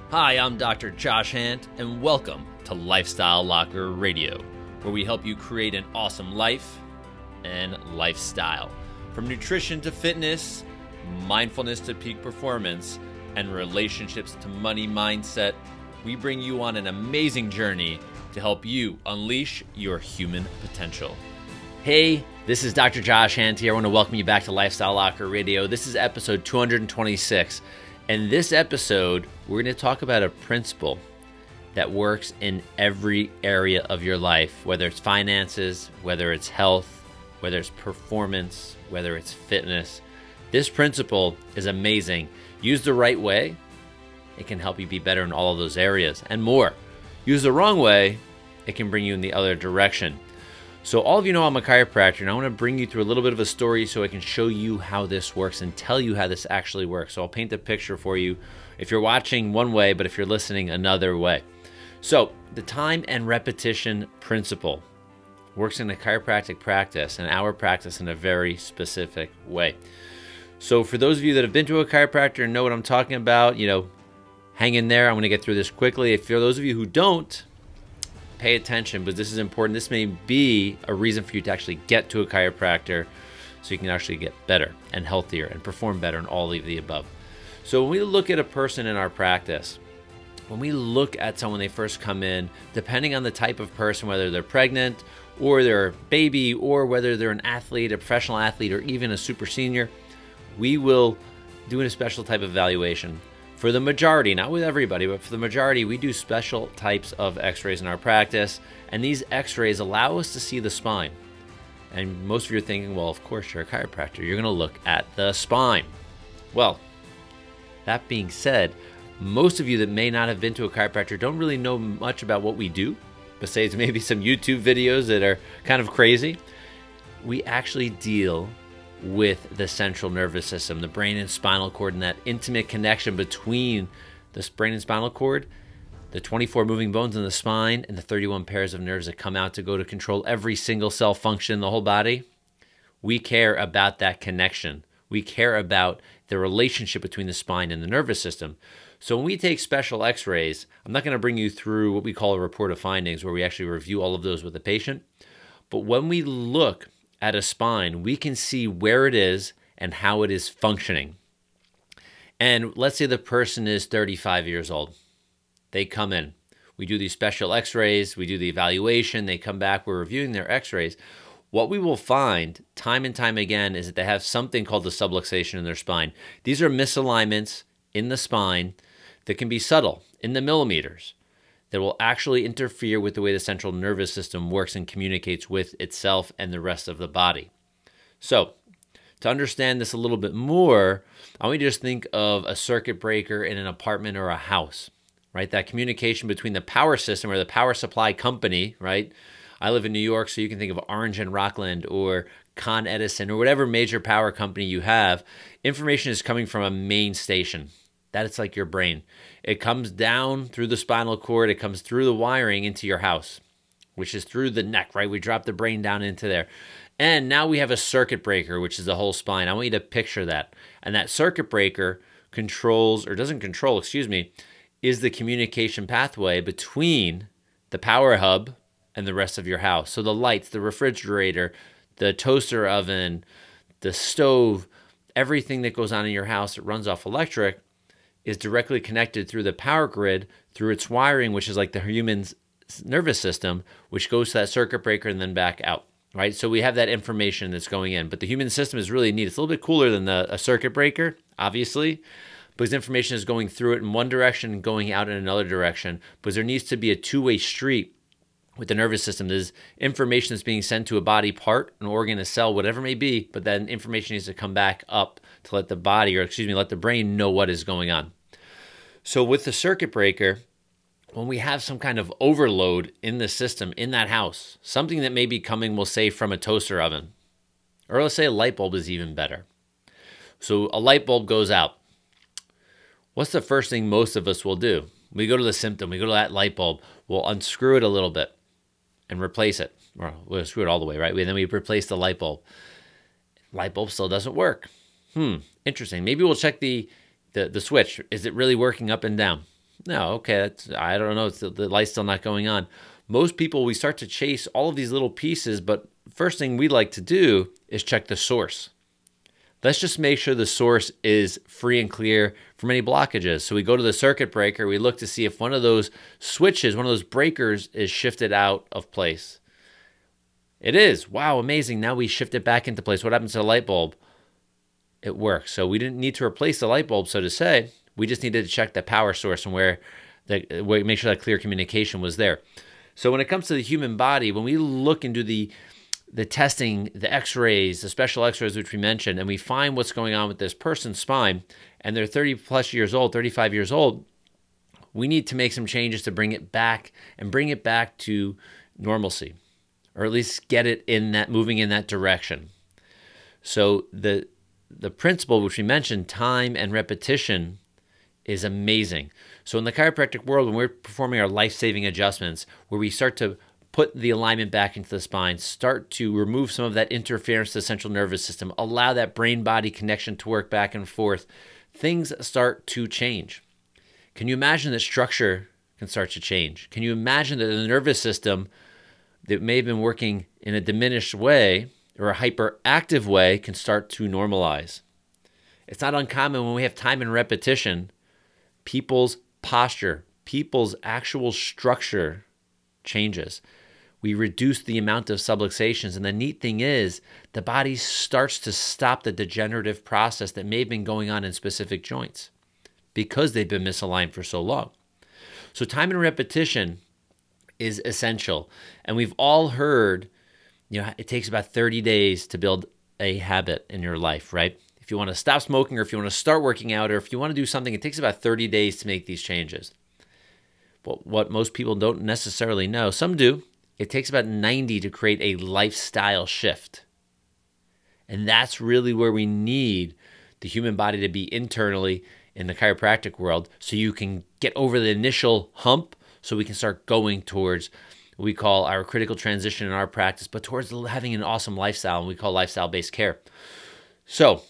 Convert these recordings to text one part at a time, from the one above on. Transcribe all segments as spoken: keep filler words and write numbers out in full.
Hi, I'm Doctor Josh Hant, and welcome to Lifestyle Locker Radio, where we help you create an awesome life and lifestyle. From nutrition to fitness, mindfulness to peak performance, and relationships to money mindset, we bring you on an amazing journey to help you unleash your human potential. Hey, this is Doctor Josh Hant here. I want to welcome you back to Lifestyle Locker Radio. This is episode two hundred twenty-six. In this episode, we're going to talk about a principle that works in every area of your life, whether it's finances, whether it's health, whether it's performance, whether it's fitness. This principle is amazing. Used the right way, it can help you be better in all of those areas and more. Used the wrong way, it can bring you in the other direction. So all of you know I'm a chiropractor, and I want to bring you through a little bit of a story so I can show you how this works and tell you how this actually works. So I'll paint the picture for you if you're watching one way, but if you're listening another way. So the time and repetition principle works in a chiropractic practice and our practice in a very specific way. So for those of you that have been to a chiropractor and know what I'm talking about, you know, hang in there. I'm going to get through this quickly. If for those of you who don't, pay attention, but this is important. This may be a reason for you to actually get to a chiropractor so you can actually get better and healthier and perform better in all of the above. So when we look at a person in our practice, when we look at someone, they first come in, depending on the type of person, whether they're pregnant or they're a baby or whether they're an athlete, a professional athlete, or even a super senior, we will do a special type of evaluation. For the majority, not with everybody, but for the majority, we do special types of x-rays in our practice, and these x-rays allow us to see the spine. And most of you are thinking, well, of course, you're a chiropractor. You're going to look at the spine. Well, that being said, most of you that may not have been to a chiropractor don't really know much about what we do, besides maybe some YouTube videos that are kind of crazy. We actually deal with the central nervous system, the brain and spinal cord, and that intimate connection between the brain and spinal cord, the twenty-four moving bones in the spine, and the thirty-one pairs of nerves that come out to go to control every single cell function in the whole body. We care about that connection. We care about the relationship between the spine and the nervous system. So when we take special x-rays, I'm not going to bring you through what we call a report of findings, where we actually review all of those with the patient. But when we look at a spine, we can see where it is and how it is functioning. And let's say the person is thirty-five years old. They come in. We do these special x-rays. We do the evaluation. They come back. We're reviewing their x-rays. What we will find time and time again is that they have something called the subluxation in their spine. These are misalignments in the spine that can be subtle, in the millimeters, that will actually interfere with the way the central nervous system works and communicates with itself and the rest of the body. So, to understand this a little bit more, I want you to just think of a circuit breaker in an apartment or a house, right? That communication between the power system or the power supply company, right? I live in New York, so you can think of Orange and Rockland or Con Edison or whatever major power company you have. Information is coming from a main station. That is like your brain. It comes down through the spinal cord. It comes through the wiring into your house, which is through the neck, right? We drop the brain down into there. And now we have a circuit breaker, which is the whole spine. I want you to picture that. And that circuit breaker controls, or doesn't control, excuse me, is the communication pathway between the power hub and the rest of your house. So the lights, the refrigerator, the toaster oven, the stove, everything that goes on in your house that runs off electric is directly connected through the power grid, through its wiring, which is like the human nervous system, which goes to that circuit breaker and then back out, right? So we have that information that's going in. But the human system is really neat. It's a little bit cooler than the, a circuit breaker, obviously, because information is going through it in one direction and going out in another direction, because there needs to be a two-way street with the nervous system. There's information that's being sent to a body part, an organ, a cell, whatever it may be, but then information needs to come back up to let the body, or excuse me, let the brain know what is going on. So with the circuit breaker, when we have some kind of overload in the system, in that house, something that may be coming, we'll say, from a toaster oven, or let's say a light bulb is even better. So a light bulb goes out. What's the first thing most of us will do? We go to the symptom, we go to that light bulb, we'll unscrew it a little bit and replace it. Or we'll screw it all the way, right? And then we replace the light bulb. Light bulb still doesn't work. Hmm, interesting. Maybe we'll check the, the, the switch. Is it really working up and down? No, okay, that's, I don't know. It's the, the light's still not going on. Most people, we start to chase all of these little pieces, but first thing we like to do is check the source. Let's just make sure the source is free and clear from any blockages. So we go to the circuit breaker, we look to see if one of those switches, one of those breakers is shifted out of place. It is. Wow, amazing. Now we shift it back into place. What happens to the light bulb? It works. So we didn't need to replace the light bulb, so to say. We just needed to check the power source and where, the, where make sure that clear communication was there. So when it comes to the human body, when we look into the the testing, the x-rays, the special x-rays which we mentioned, and we find what's going on with this person's spine, and they're thirty plus years old, thirty-five years old, we need to make some changes to bring it back and bring it back to normalcy, or at least get it in that, moving in that direction. So the the principle which we mentioned, time and repetition, is amazing. So in the chiropractic world, when we're performing our life-saving adjustments, where we start to put the alignment back into the spine, start to remove some of that interference to the central nervous system, allow that brain-body connection to work back and forth, things start to change. Can you imagine that structure can start to change? Can you imagine that the nervous system that may have been working in a diminished way or a hyperactive way can start to normalize? It's not uncommon when we have time and repetition, people's posture, people's actual structure changes. We reduce the amount of subluxations. And the neat thing is the body starts to stop the degenerative process that may have been going on in specific joints because they've been misaligned for so long. So time and repetition is essential. And we've all heard, you know, it takes about thirty days to build a habit in your life, right? If you want to stop smoking, or if you want to start working out, or if you want to do something, it takes about thirty days to make these changes. But what most people don't necessarily know, some do, it takes about ninety to create a lifestyle shift. And that's really where we need the human body to be internally in the chiropractic world, so you can get over the initial hump, so we can start going towards what we call our critical transition in our practice, but towards having an awesome lifestyle, and we call lifestyle-based care. So,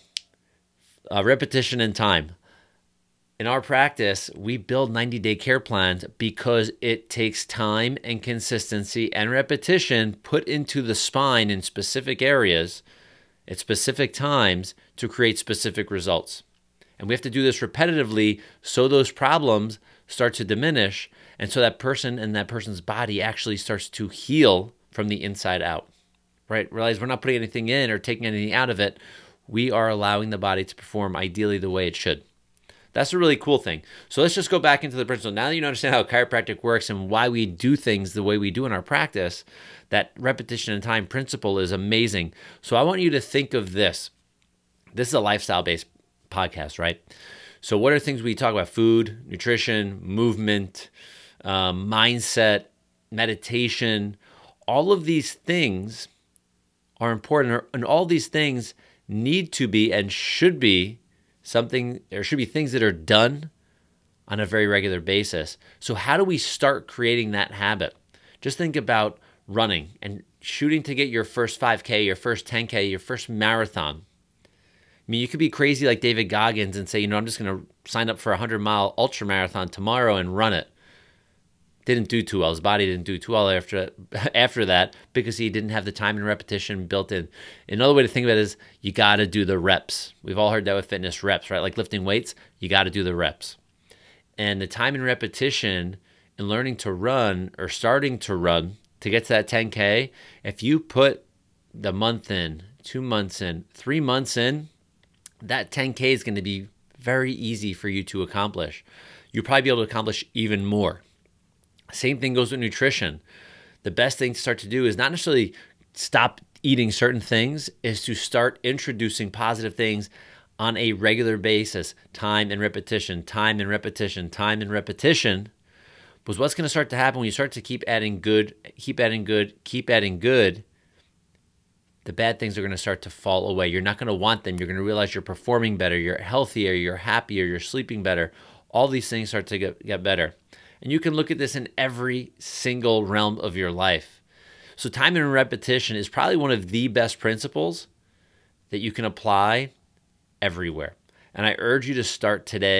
uh, repetition and time. In our practice, we build ninety-day care plans because it takes time and consistency and repetition put into the spine in specific areas at specific times to create specific results. And we have to do this repetitively so those problems start to diminish, and so that person and that person's body actually starts to heal from the inside out, right? Realize we're not putting anything in or taking anything out of it. We are allowing the body to perform ideally the way it should. That's a really cool thing. So let's just go back into the principle. Now that you understand how chiropractic works and why we do things the way we do in our practice, that repetition and time principle is amazing. So I want you to think of this. This is a lifestyle-based podcast, right? So what are things we talk about? Food, nutrition, movement, um, mindset, meditation. All of these things are important, and all these things need to be and should be something, there should be things that are done on a very regular basis. So how do we start creating that habit? Just think about running and shooting to get your first five K, your first ten K, your first marathon. I mean, you could be crazy like David Goggins and say, you know, I'm just going to sign up for a hundred mile ultra marathon tomorrow and run it. Didn't do too well. His body didn't do too well after after that because he didn't have the time and repetition built in. Another way to think about it is you got to do the reps. We've all heard that with fitness, reps, right? Like lifting weights, you got to do the reps. And the time and repetition in learning to run or starting to run to get to that ten K, if you put the month in, two months in, three months in, that ten K is going to be very easy for you to accomplish. You'll probably be able to accomplish even more. Same thing goes with nutrition. The best thing to start to do is not necessarily stop eating certain things, is to start introducing positive things on a regular basis. Time and repetition, time and repetition, time and repetition. Because what's going to start to happen when you start to keep adding good, keep adding good, keep adding good, the bad things are going to start to fall away. You're not going to want them. You're going to realize you're performing better, you're healthier, you're happier, you're sleeping better. All these things start to get, get better. And you can look at this in every single realm of your life. So time and repetition is probably one of the best principles that you can apply everywhere. And I urge you to start today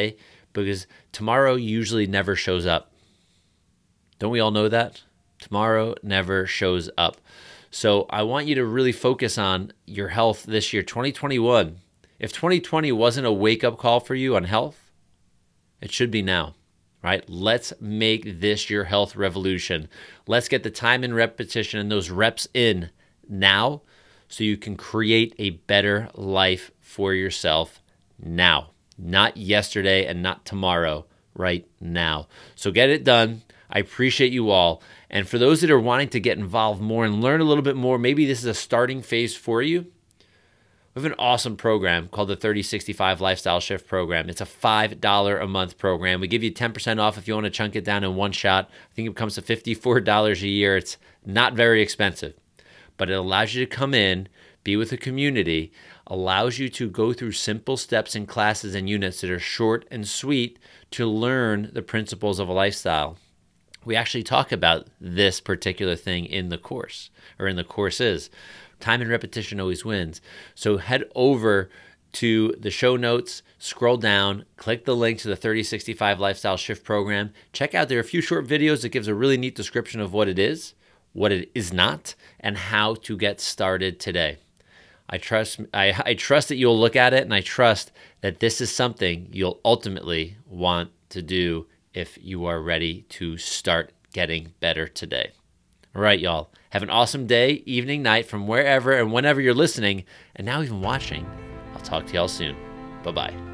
because tomorrow usually never shows up. Don't we all know that? Tomorrow never shows up. So I want you to really focus on your health this year, twenty twenty-one. If twenty twenty wasn't a wake-up call for you on health, it should be now, right? Let's make this your health revolution. Let's get the time and repetition and those reps in now so you can create a better life for yourself now. Not yesterday and not tomorrow, right now. So get it done. I appreciate you all. And for those that are wanting to get involved more and learn a little bit more, maybe this is a starting phase for you. We have an awesome program called the thirty sixty-five Lifestyle Shift Program. It's a five dollars a month program. We give you ten percent off if you want to chunk it down in one shot. I think it comes to fifty-four dollars a year. It's not very expensive, but it allows you to come in, be with a community, allows you to go through simple steps in classes and units that are short and sweet to learn the principles of a lifestyle. We actually talk about this particular thing in the course, or in the courses. Time and repetition always wins. So head over to the show notes, scroll down, click the link to the thirty sixty-five Lifestyle Shift Program. Check out, there are a few short videos that gives a really neat description of what it is, what it is not, and how to get started today. I trust I, I trust that you'll look at it, and I trust that this is something you'll ultimately want to do if you are ready to start getting better today. All right, y'all. Have an awesome day, evening, night, from wherever and whenever you're listening, and now even watching. I'll talk to y'all soon. Bye-bye.